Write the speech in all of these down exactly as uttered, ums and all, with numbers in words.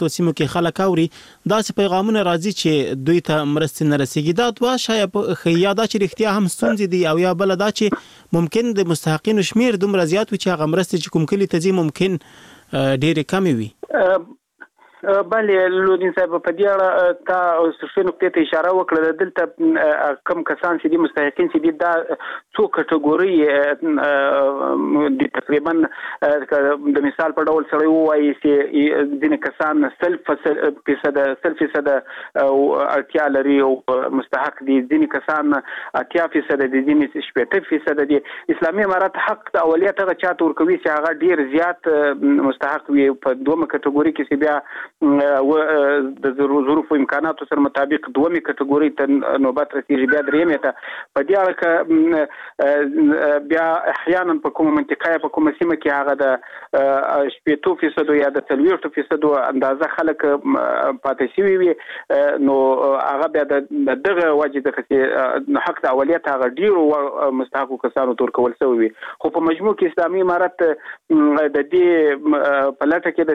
پرتو سیمو کې خلک اوري داسې پیغامونه راځي چې دوی ته مرستې نه رسیږي. دا دوه شاید خیا دا چې رښتیا هم ستونزې دي او یا بل دا چې ممکن د مستحقینو شمیر دومره زیات وي چې هغه مرستې چې کوم کلی ته ځي ممکن ډېرې کمې وي. بله لودین صاحب په دې اړه تا څه نقطې ته اشاره وکړه. دلته کم کسان چې دي مستحقین چې دي دا څو کټګوري دي تقریبا د مثال په ډول سره وایي چې ځینې کسان سل فیصد سل فیصد اړتیا لري او مستحق دي، ځینې کسان اتیا فیصد دي، ځینې شپېته فیصد دي. اسلامي امارت حق د اولیا ته چاته ورکوي چې هغه ډیر زیات مستحق وي. په دومره کټګوري کې چې بیا و د ظروف او امکاناتو سره مطابق دومره کټګوري ته نوبت رسیږي، بیا درېمه ته په دې اړه کې بیا احیانا په کومه منطقه په کومه سیمه کې هغه د شپېته فیصد یا د څلوېښت فیصد اندازه خلک پاتې شوي وي، نو هغه بیا د دغه وجه د حق د اولیت هغه ډیرو مستحقو کسانو تور کول شوی وي. خو په مجموع کې اسلامي امارت د دې په لټه کې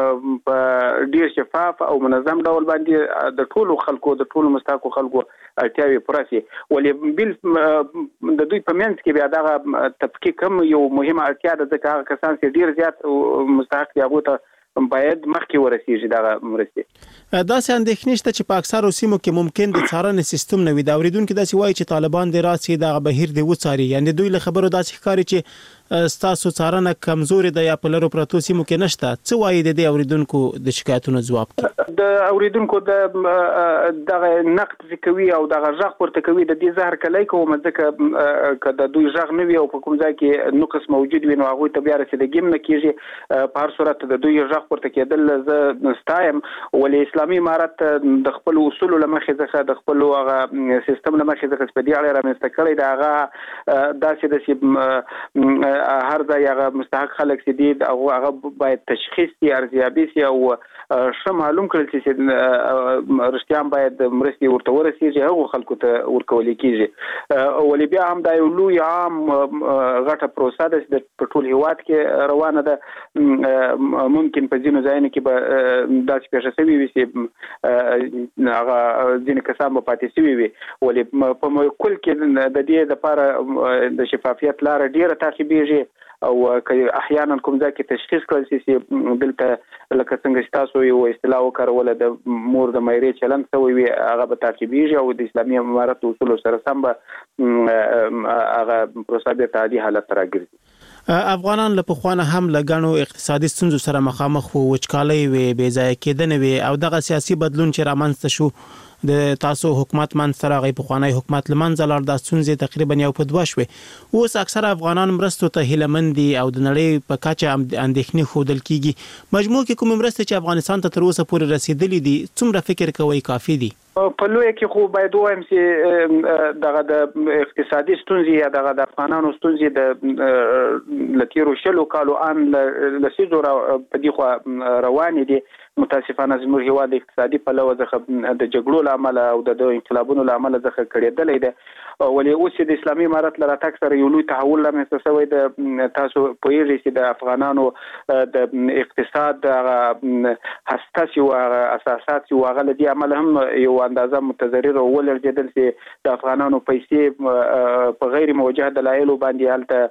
د ډیر شفاف او منظم ډول باندې د ټولو خلکو د ټولو مستحقو خلکو اړتیاوې پوره شي. ولې بل د دوی په منځ کې بیا دغه تفکیک هم یو مهمه اړتیا ده، ځکه هغه کسان چې ډیر زیات مستحق دي هغو ته باید مخکې ورسیږي دغه مرستې. داسې اندېښنې شته چې په اکثرو سیمو کې ممکن د څارنې سیستم نه وي. دا اورېدونکي داسې وایي چې طالبان دې راسي دغه بهیر دې وڅاري، یعنې دوی له خبرو داسې ښکاري چې ستاسو څارنه کمزورې ده یا په لرو پرتو سیمو کې نشته. څه وایي د دې اورېدونکو د شکایتونو ځواب کې؟ د اورېدونکو د دغه نقد چې کوي او دغه غږ پورته کوي د دې زهر کلی کوم، ځکه که د دوی غږ نه وي او په کوم ځای کې نقص موجود وي نو هغوی ته بیا رسېدګي هم نه کېږي. په هر صورت د دوی غږ پورته کېدل زه ستایم، ولې اسلامي امارت د خپلو اصولو له مخې څخه د خپلو هغه سیستم له مخې څخه په دې اړه رامنځته کړی د هغه داسې داسې هر ځای هغه مستحق خلک چې دي هغه باید تشخیص شي، ارزیابي شي او ښه معلوم کړل شي چې رښتیا هم باید مرستې ورته ورسېږي، هغو خلکو ته ورکولی کېږي. ولې بیا هم دا یو لوی عام غټه پروسه ده چې په ټول هېواد کې روانه ده. ممکن په ځینو ځایونو کې به داسې پېښه شوې وي چې هغه ځینې کسان به پاتې شوي وي. ولې په کل کې د دې دپاره د شفافیت لاره ډېره تعقیبېږي او که احیانا کوم ځای کې تشخیص کړل شي چې دلته لکه څنګه چې تاسو یو اصطلاح وکاروله د مور د میرې چلند شوی وي، هغه به تعقیبېږي او د اسلامي امارت اصولو سره سم به هغه پروسه بېرته عادي حالت ته راګرځي. افغانان له پخوانه هم له ګڼو اقتصادي ستونزو سره مخامخ وو، وچکالۍ وې، بې ځایه کېدنې وې او دغه سیاسي بدلون چې رامنځته شو د تاسو حکومت منځ ته راغی، پخوانی حکومت له منځه لاړ، دا ستونزې تقریبا یو په دوه شوې. اوس اکثره افغانان مرستو ته هیله مند دي او د نړۍ په کچه اندېښنې ښودل کېږي. مجموع کې کومې مرستې چې افغانستان ته تر اوسه پورې رسېدلې دي څومره فکر کوئ کافي دي؟ په لویه کې خو باید ووایم چې دغه د اقتصادي ستونزې یا دغه د افغانانو ستونزې د له تېرو شلو کالو ان لسیزو په دې خوا روانې دي. متاسفانه زموږ هېواد د اقتصادي پلوه څخه د جګړو له امله او د انقلابونو له امله څخه کړېدلی دی. ولې اوس د اسلامي امارت له راتګ سره یو لوی تحول رامنځته شوی دی. تاسو پوهېږئ چې د افغانانو د اقتصاد هغه هسته چې و هغه اساسات چې و هغه له دې امله هم یو اندازه متضرر او ولړزېدل چې د افغانانو پیسې په غیر موجه دلایلو باندې هلته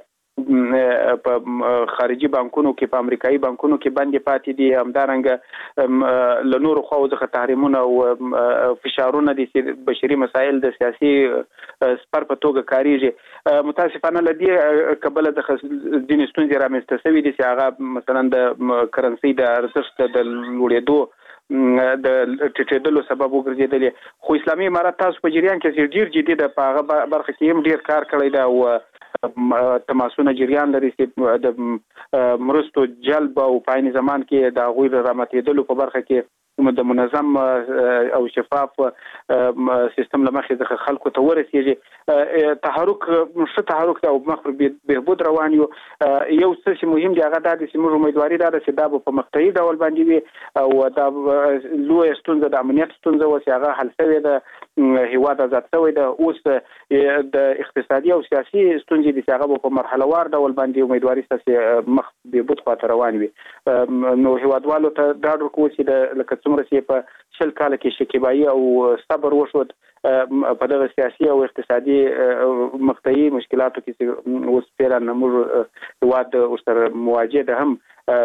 په خارجي بانکونو کې په امریکایي بانکونو کې باندې پاتې دي. همدارنګه له نورو خواو څخه تحریمونه او فشارونه دي چې بشري مسایل د سیاسي سپر په توګه کاریږي. متاسفانه له دې کبله د ځینې ستونزې رامنځته شوي دي چې هغه مثلا د کرنسۍ د ارزښت د لوړېدو د ټیټېدلو سبب وګرځېدلې. خو اسلامي امارت تاسو په جریان کې ډېر جدي ده، په هغه برخه کې هم ډېر کار کړی ده او تماسونه جریان لري چې د مرستو جلب او په عین زمان کې د هغوی راماتېدلو په برخه کې د منظم او شفاف سیستم لمخې د خلکو ته ورسیږي تحرک مش تحرک او مخ بهبود روان یو یو څه مهم دی هغه د سیمو امیدواري دا چې دا په مقطعي ډول باندې وي او دا لوی ستونزه د امنیت ستونزه و چې هغه حل شوی د هیواد آزاد شوی د اوس د اقتصادي او سیاسي ستونزې د هغه په مرحله وار ډول باندې امیدواري ستاسو مخ بهبود خاطر روان وي نو هیوادوالو ته دا ورکو چې د لکه څومره چې په شل کال کې شکیبایی او صبر وشود په دغه سیاسي او اقتصادي مقطعي مشکلاتو کې اوس فعلا موږ هیواد سره مواجه ده هم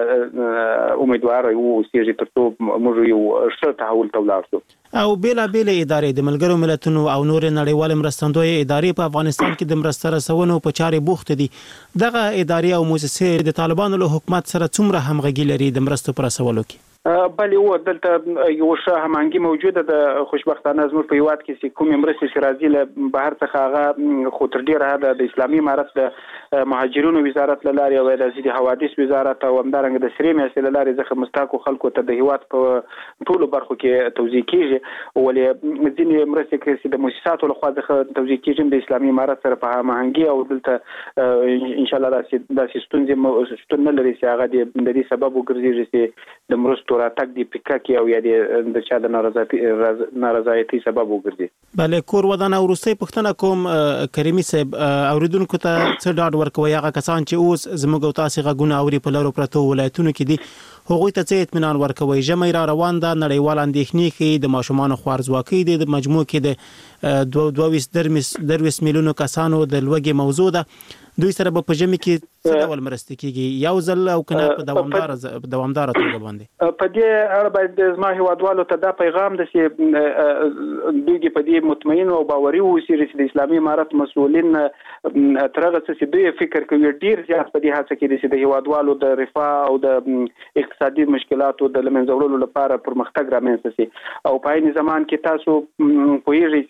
امیدوار یو چې ترڅو موږ یو ښه تحول ته ولاړ شو او بیلا بیل ادارې د ملګرو ملتونو او نور نړیوال مرستندوی ادارې په افغانستان کې د مرسته رسونې په چارې بوخت دي دغه ادارې او مؤسسې د طالبانو له حکومت سره څومره همغږي لري د مرستو پر رسولو کې بلې و دلته یو ښه همغږي موجوده د خوشبختانه زموږ په هیواد کې چې کومې مرستې چې راځي له بهر څخه هغه خو تر ډېره د اسلامي امارت د مهاجرینو وزارت له لارې او د ضد حوادث وزارت او همدارنګه د سرې میاشتې له لارې ځکه مستحقو خلکو ته د هیواد په ټولو برخو کې توزیع کیږي ولې ځینې مرستې چې د مؤسساتو لخوا څخه توزیع کیږي د اسلامي امارت سره په همغږي او دلته ان شاء الله داسې ستونزې شتون نه لري چې هغه د دې سبب وګرځي چې د مرستو راتګ دی پکا کې او یا د چا د نارضایتي نارضایتي سبب وګرځي بلې کور ودانه ورسته پښتنه کوم کریمي صاحب اوریدونکو ته څه ډاډ ورکوي هغه کسان چې اوس زموږ او تاسو غوونه اوري په لارو پرتو ولایتونو کې دي هغوی ته څه اطمینان ورکوي جمعي را روان ده نړیوال اندېښنې کې د ماشومان خوارزواکۍ د مجموع کې د دوه سوه درویشت میلیونو کسانو د لوږې موضوع ده دوی سره په جمع کې څه ډول مرسته کیږي یو ځل او کنه په دوامدار دوامدار توګه باندې په دې اړه باید زما هیوادوالو ته دا پیغام د چې دوی په دې مطمئن او باوري اوسي چې د اسلامي امارت مسؤلین ترغه چې دوی فکر کوي ډیر زیات په دې هڅه کې چې د هیوادوالو د رفاه او د اقتصادي مشکلاتو د لمنځه وړلو لپاره پرمختګ رامنځته شي او په عین زمان کې تاسو پوهیږئ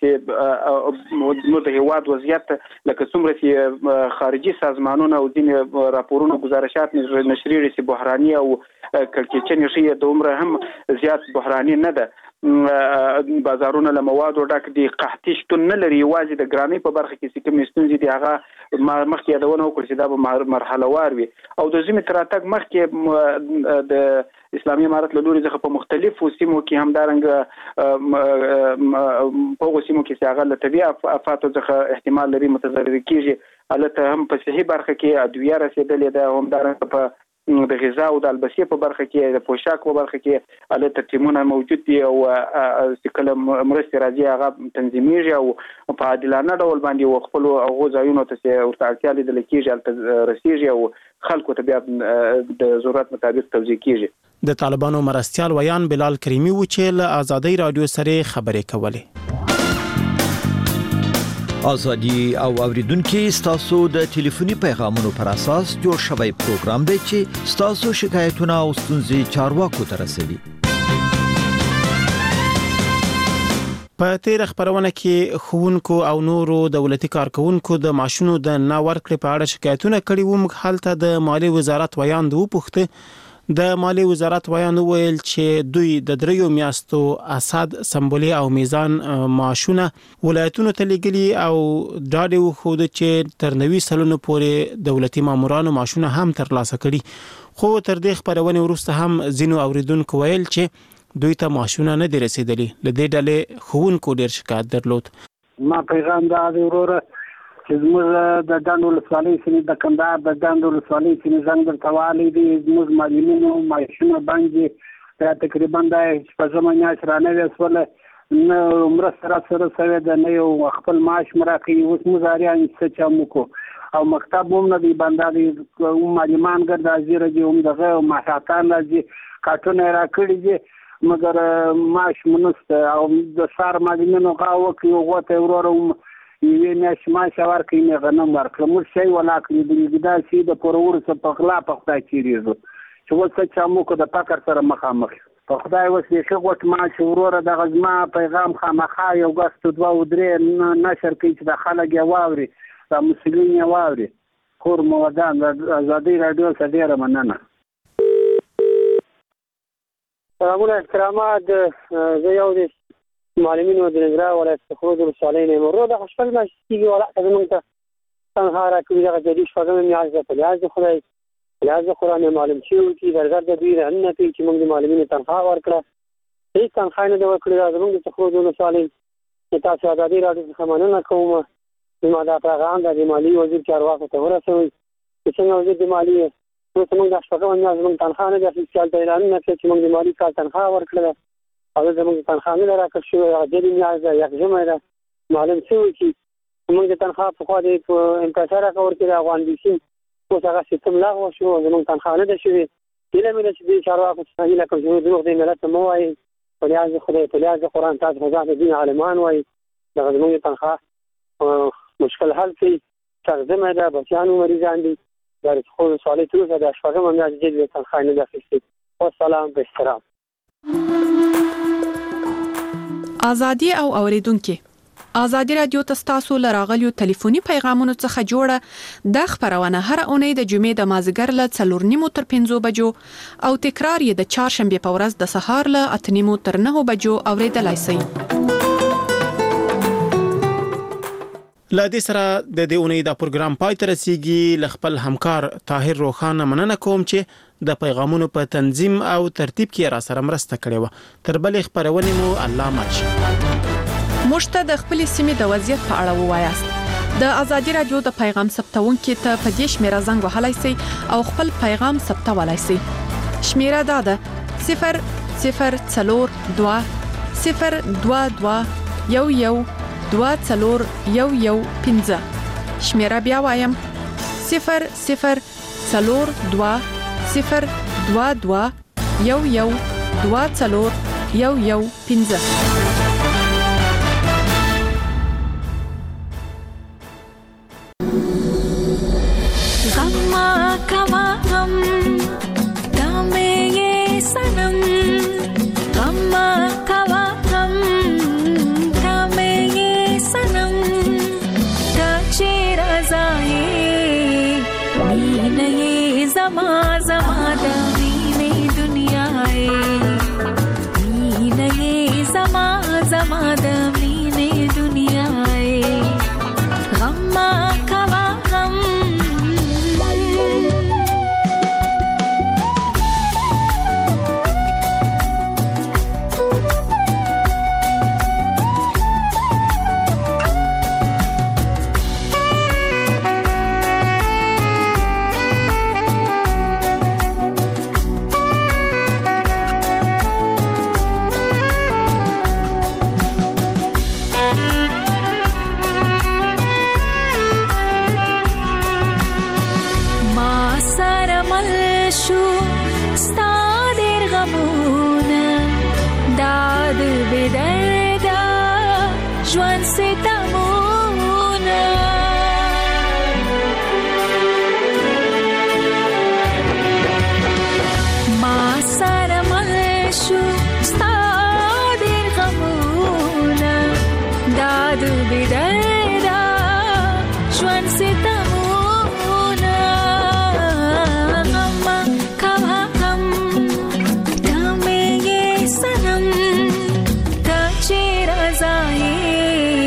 چې د هیواد وضعیت لکه څومره چې خارجي سازمانونه او ځینې راپورونه گزارشات نشریږي چې بحراني او کړکېچنې شي د عمره هم زیات بحراني نه ده بازارونه له موادو ډک دي قحطي شتون نه لري یوازې د ګرانۍ په برخه کې چې کوم ستونزې دي هغه مخکې یادونه وکړه چې دا به مرحله وار وي او د ځینې تراتګ مخکې د اسلامي امارت له لوري څخه په مختلفو سیمو کې همدارنګه په هغو سیمو کې چې هغه له طبیعي افاتو څخه احتمال لري متضرر کیږي البته هم په صحي برخه کې ادویه رسیدلې ده همدارنګه په د غذا او د البسې په برخه کې د پوشاک په برخه کې البته ټیمونه موجود دي او چې کله مرستې راځي هغه تنظیمیږي او په عادلانه ډول باندې خپل هغو ځایونو ته چې ورته اړتیا لیدل کېږي هلته رسیږي او خلکو ته بیا د ضرورت مطابق توزیع کېږي د طالبانو مرستیال ویان بلال کریمي و چې له آزادۍ رادیو سره خبرې کولې آزادی او اوریدونکو ستاسو د ټلیفوني پیغامونو پر اساس جوړ شوی پروګرام دی چې ستاسو شکایتونه او ستونزې چارواکو ته رسوي په تیر خبرونه کې ښوونکو او نورو دولتي کارکونکو د معاشونو د نه ورکړې په اړه شکایتونه کړي وو موږ حالته د مالی وزارت ویان دوه پوښتنه د مالی وزارت ویان ویل چې دوی د دریو میاشتو اساد سمبولي او میزان معاشونه ولایتونو ته لګلي او ډاډ وخود چې تر نوي سلونو پورې دولتي مامورانو معاشونه هم ترلاسه کړي خو تر دې خبرونه وروسته هم زینو اوریدونکو ویل چې دوی ته معاشونه نه دي رسیدلي لدې ډلې ښوونکو ډیر شکایت درلود ما پیغام دا دی وروره چې زموږ د ډنډ ولسوالۍ سیمې د کندهار د ډنډ ولسوالۍ سیمې زنګ درته والی دي زموږ معلمینو معاشونه باندې دا تقریبا د شپږمه میاشت رانوې شوله نه مرسته راسره شوې ده نه یو خپل معاش مو راکوي اوس موږ اریان څه چا مو کو او مکتب هم نه دی بنده دی معلمان ګرد حاضر دي هم دغه ماهاتان راځي کارټونه یې راکړي دي مګر معاش مو نشته او د سار معلمینو غاوه کوي هغو ته وروره یوې میاشتې معاش ورکوي مې غنم ورکړه موږ شی ولا کړي د دا شي د پرور څه په غلا په خدای تېرېږو چې اوس څه چا موږ د فقر سره مخامخ په خدای اوس بیخي غوټ معاش وروره دغه زما پیغام خامخا یو ګستو دوه او درې نشر کوي چې د خلک یې واوري د مسؤلین یې واوري کور مو ودان د ازادۍ راډیو څخه ډېره مننه سلامونه احترامات زه یو د معلمینو د ننګرهار ولایت خروج ولسوالۍ نه مرو د خوشحال ماشي ولا موږ ته څنګه راکوي دا د دې شپږم میاشت په لیاز خدای لیاز قرآن معلم شو چې درګر د دوی رانه پی چې موږ د معلمینو تنخواه ورکړه هیڅ تنخواه نه د ورکړه زموږ د خروج ولسوالۍ چې تاسو ازادي راډیو څخه مننه کوم ما دا پیغام د مالی وزیر چارواکو ته ورسوي چې څنګه وزیر د مالی نو څنګه د شپږم میاشت موږ تنخواه نه د فیسکال د اعلان نه چې موږ د مالی کال تنخواه ورکړه او زموږ تنخواه نه راکړ شو د دې میاشت یک جمعه ده معلم شو چې موږ د تنخواه په خوا د انکشار کور کې د افغان بیسین او هغه سیستم لاغو شو زموږ تنخواه نه ده شوې دله مې چې د چارواکو څخه هیله کوم چې دروغ د ملت مو وایي په لیاز خدای په لیاز قرآن تاسو غزا د دین عالمان وایي د زموږ تنخواه مشکل حل کوي ترجمه ده بچیانو مریضان دي در خود سوالی تو زده شفاقه من از جدید تنخواه نه دفستید و سلام به احترام. آزادی او اوریدونکو آزادی رادیو تاسو لراغلیو ټلیفوني پیغامونو څخه جوړه د خبرونه هر اونۍ د جمعې د مازیګر له څلور نیمو تر پنځو بجو او تکرار یې د چهارشنبه په ورځ د سهار له اته نیمو تر نهو بجو اوریدلای شئ. لا دې سره د دې اونۍ د پروګرام پای ته رسیدي. لخپل همکار طاهر روخانه مننه کوم چې د پیغامونو په تنظیم او ترتیب کې را سره مرسته کړې و. تر بلې خبرونه مو الله ماچ مشته د خپل سیمې د وضعیت په اړه ووایاست. د آزادي رادیو د پیغام ثبتونکو ته په دې شمیره زنګ وهلای شئ او خپل پیغام ثبتولای شئ. شمیره دا ده صفر صفر څلور دوه صفر دوه دوه یو یو دوه څلور یو یو پنځه. شمیره بیا وایم صفر صفر څلور دوه صفر دوه دوه یو یو دوه څلور یو یو پنځه.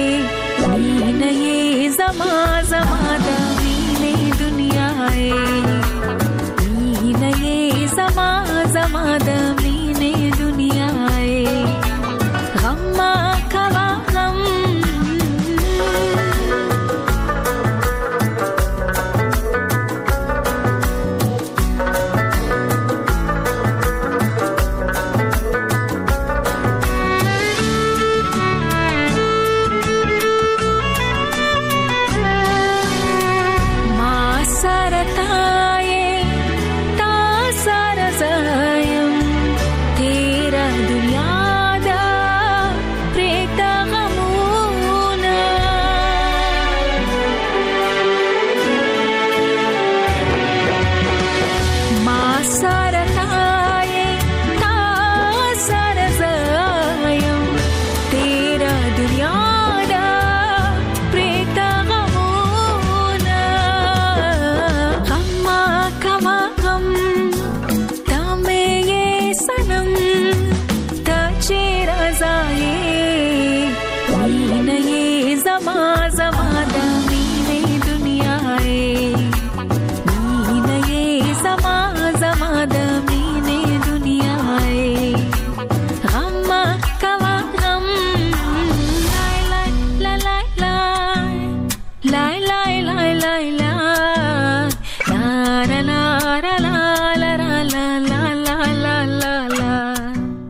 زما زما د وینې دنیا